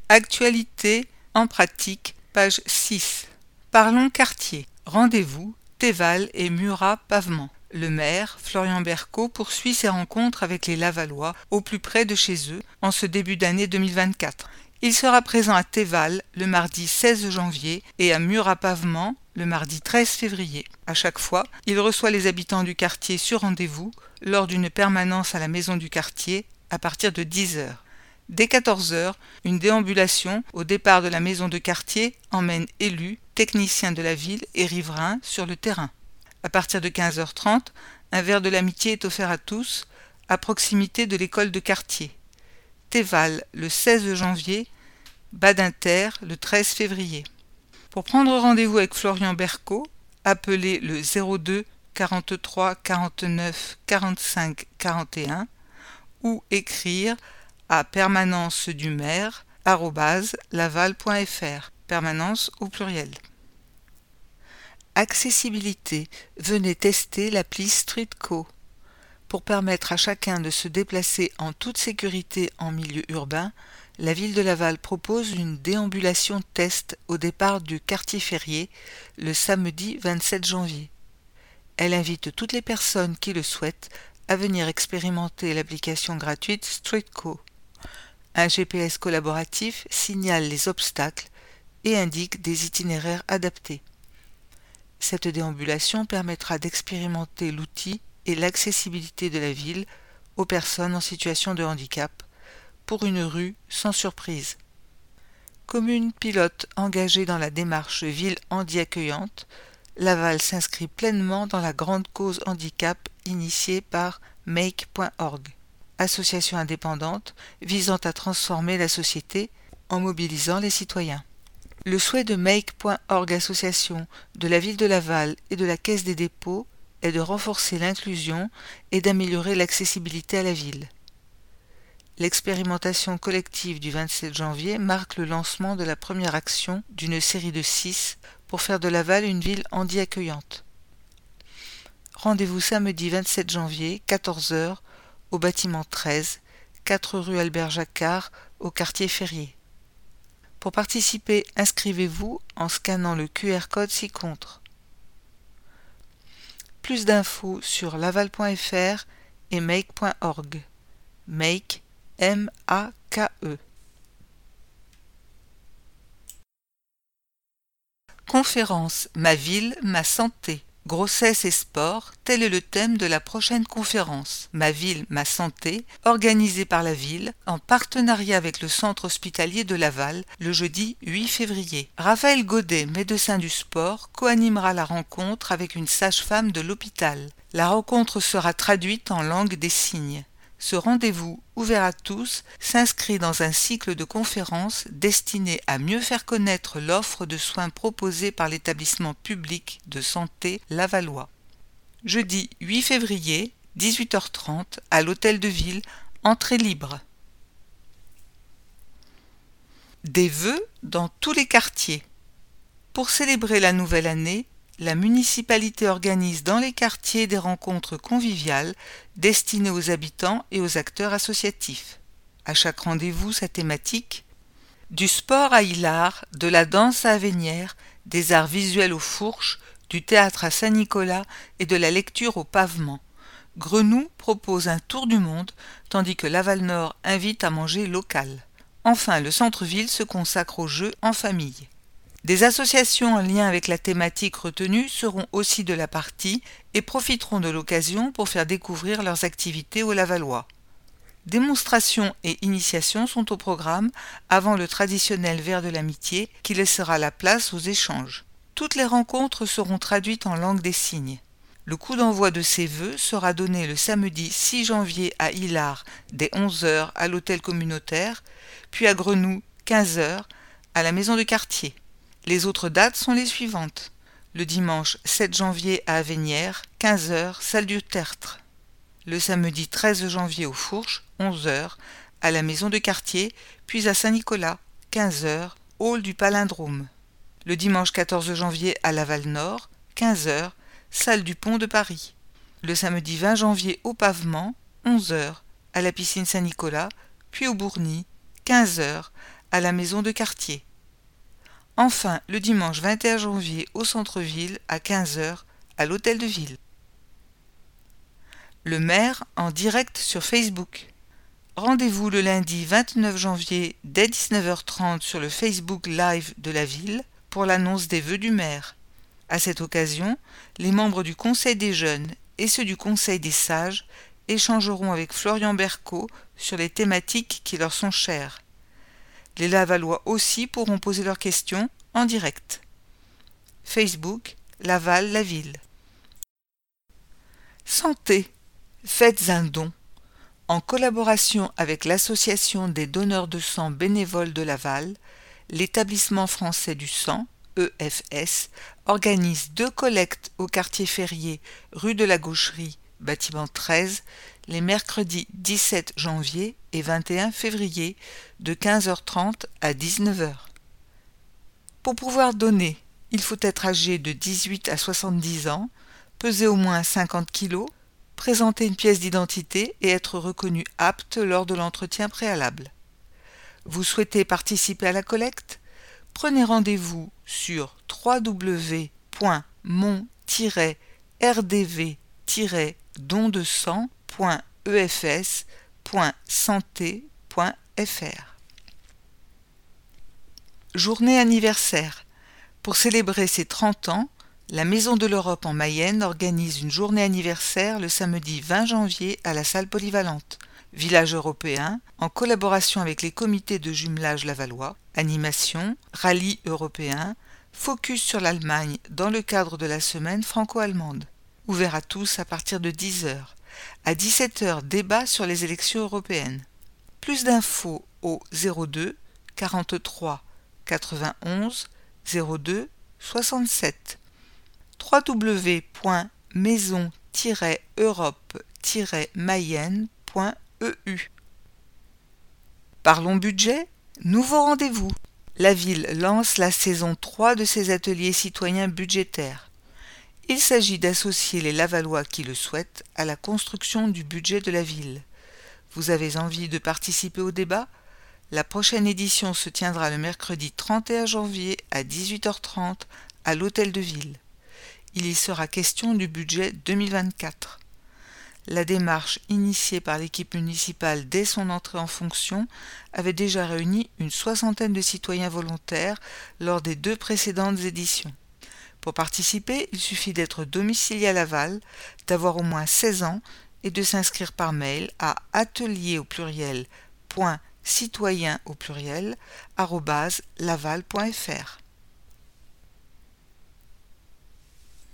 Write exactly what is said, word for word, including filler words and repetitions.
Actualité en pratique, page six. Parlons quartier. Rendez-vous, Théval et Murat Pavement. Le maire, Florian Bercot, poursuit ses rencontres avec les Lavallois au plus près de chez eux en ce début d'année deux mille vingt-quatre. Il sera présent à Théval le mardi seize janvier et à Murat Pavement le mardi treize février. À chaque fois, il reçoit les habitants du quartier sur rendez-vous lors d'une permanence à la maison du quartier à partir de dix heures. Dès quatorze heures, une déambulation au départ de la maison de quartier emmène élus, techniciens de la ville et riverains sur le terrain. À partir de quinze heures trente, un verre de l'amitié est offert à tous, à proximité de l'école de quartier. Théval le seize janvier, Badinter le treize février. Pour prendre rendez-vous avec Florian Bercot, appelez le zéro deux quarante-trois quarante-neuf quarante-cinq quarante et un ou écrire à permanence du maire arobase laval point fr, permanence au pluriel. Accessibilité. Venez tester l'appli Streetco. Pour permettre à chacun de se déplacer en toute sécurité en milieu urbain, la ville de Laval propose une déambulation test au départ du quartier Ferrier le samedi vingt-sept janvier. Elle invite toutes les personnes qui le souhaitent à venir expérimenter l'application gratuite Streetco. Un G P S collaboratif signale les obstacles et indique des itinéraires adaptés. Cette déambulation permettra d'expérimenter l'outil et l'accessibilité de la ville aux personnes en situation de handicap pour une rue sans surprise. Commune pilote engagée dans la démarche Ville handi-accueillante, Laval s'inscrit pleinement dans la grande cause handicap initiée par make point org, association indépendante visant à transformer la société en mobilisant les citoyens. Le souhait de make point org association, de la ville de Laval et de la Caisse des dépôts est de renforcer l'inclusion et d'améliorer l'accessibilité à la ville. L'expérimentation collective du vingt-sept janvier marque le lancement de la première action d'une série de six pour faire de Laval une ville handi-accueillante. Rendez-vous samedi vingt-sept janvier, quatorze heures, au bâtiment treize, quatre rue Albert Jacquard, au quartier Ferrier. Pour participer, inscrivez-vous en scannant le Q R code ci-contre. Plus d'infos sur laval point fr et make point org. Make, M A K E. Conférence Ma ville, ma santé. Grossesse et sport, tel est le thème de la prochaine conférence Ma ville, ma santé, organisée par la ville en partenariat avec le centre hospitalier de Laval le jeudi huit février. Raphaël Godet, médecin du sport, co-animera la rencontre avec une sage-femme de l'hôpital. La rencontre sera traduite en langue des signes. Ce rendez-vous, ouvert à tous, s'inscrit dans un cycle de conférences destiné à mieux faire connaître l'offre de soins proposée par l'établissement public de santé lavallois. Jeudi huit février, dix-huit heures trente, à l'hôtel de ville, entrée libre. Des vœux dans tous les quartiers. Pour célébrer la nouvelle année, la municipalité organise dans les quartiers des rencontres conviviales destinées aux habitants et aux acteurs associatifs. À chaque rendez-vous, sa thématique : du sport à Hilard, de la danse à Avenières, des arts visuels aux Fourches, du théâtre à Saint-Nicolas et de la lecture au Pavement. Grenoux propose un tour du monde, tandis que Laval-Nord invite à manger local. Enfin, le centre-ville se consacre aux jeux en famille. Des associations en lien avec la thématique retenue seront aussi de la partie et profiteront de l'occasion pour faire découvrir leurs activités aux Lavallois. Démonstrations et initiations sont au programme avant le traditionnel verre de l'amitié qui laissera la place aux échanges. Toutes les rencontres seront traduites en langue des signes. Le coup d'envoi de ces vœux sera donné le samedi six janvier à Hilard dès onze heures à l'hôtel communautaire, puis à Grenoux quinze heures à la maison de quartier. Les autres dates sont les suivantes. Le dimanche sept janvier à Avenières, quinze heures, salle du Tertre. Le samedi treize janvier aux Fourches, onze heures, à la maison de quartier, puis à Saint-Nicolas, quinze heures, hall du Palindrome. Le dimanche quatorze janvier à Laval-Nord, quinze heures, salle du Pont de Paris. Le samedi vingt janvier au Pavement, onze heures, à la piscine Saint-Nicolas, puis au Bourgny, quinze heures, à la maison de quartier. Enfin, le dimanche vingt et un janvier au centre-ville à quinze heures à l'hôtel de ville. Le maire en direct sur Facebook. Rendez-vous le lundi vingt-neuf janvier dès dix-neuf heures trente sur le Facebook Live de la ville pour l'annonce des vœux du maire. À cette occasion, les membres du Conseil des jeunes et ceux du Conseil des sages échangeront avec Florian Berco sur les thématiques qui leur sont chères. Les Lavallois aussi pourront poser leurs questions en direct. Facebook, Laval, la ville. Santé. Faites un don. En collaboration avec l'Association des donneurs de sang bénévoles de Laval, l'Établissement français du sang, E F S, organise deux collectes au quartier Ferrier, rue de la Gaucherie, bâtiment treize, les mercredis dix-sept janvier et vingt et un février, de quinze heures trente à dix-neuf heures. Pour pouvoir donner, il faut être âgé de dix-huit à soixante-dix ans, peser au moins cinquante kilos, présenter une pièce d'identité et être reconnu apte lors de l'entretien préalable. Vous souhaitez participer à la collecte ? Prenez rendez-vous sur w w w point mon tiret r d v tiret don de sang point e f s point santé point f r. Journée anniversaire. Pour célébrer ses trente ans, la Maison de l'Europe en Mayenne organise une journée anniversaire le samedi vingt janvier à la salle polyvalente. Village européen, en collaboration avec les comités de jumelage lavallois, animation, rallye européen, focus sur l'Allemagne dans le cadre de la semaine franco-allemande. Ouvert à tous à partir de dix heures. À dix-sept heures, débat sur les élections européennes. Plus d'infos au zéro deux quarante-trois quatre-vingt-onze zéro deux soixante-sept. w w w point maison tiret europe tiret mayenne point e u. Parlons budget, nouveau rendez-vous. La ville lance la saison trois de ses ateliers citoyens budgétaires. Il s'agit d'associer les Lavallois qui le souhaitent à la construction du budget de la ville. Vous avez envie de participer au débat ? La prochaine édition se tiendra le mercredi trente et un janvier à dix-huit heures trente à l'hôtel de ville. Il y sera question du budget deux mille vingt-quatre. La démarche initiée par l'équipe municipale dès son entrée en fonction avait déjà réuni une soixantaine de citoyens volontaires lors des deux précédentes éditions. Pour participer, il suffit d'être domicilié à Laval, d'avoir au moins seize ans et de s'inscrire par mail à atelier au pluriel point citoyen au pluriel arobase laval point f r.